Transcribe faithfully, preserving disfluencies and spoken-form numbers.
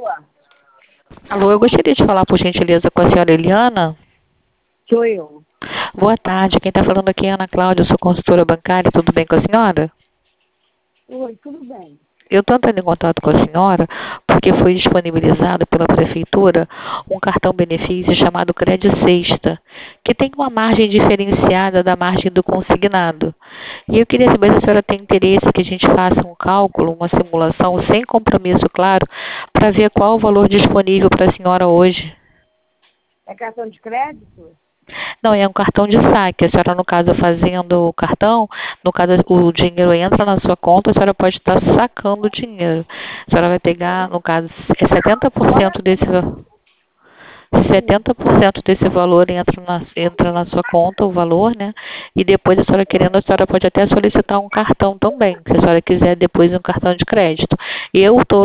Alô, eu gostaria de falar, por gentileza, com a senhora Eliana. Sou eu. Boa tarde, quem está falando aqui é Ana Cláudia, eu sou consultora bancária, tudo bem com a senhora? Oi, tudo bem. Eu estou entrando em contato com a senhora porque foi disponibilizado pela Prefeitura um cartão benefício chamado Crédito Sexta, que tem uma margem diferenciada da margem do consignado. E eu queria saber se a senhora tem interesse que a gente faça um cálculo, uma simulação, sem compromisso, claro, para ver qual o valor disponível para a senhora hoje. É cartão de crédito? Não, é um cartão de saque. A senhora, no caso, fazendo o cartão, no caso, o dinheiro entra na sua conta, a senhora pode estar sacando o dinheiro. A senhora vai pegar, no caso, é setenta por cento desse setenta por cento desse valor entra na, entra na sua conta, o valor, né? E depois, a senhora querendo, a senhora pode até solicitar um cartão também, se a senhora quiser depois um cartão de crédito. Eu estou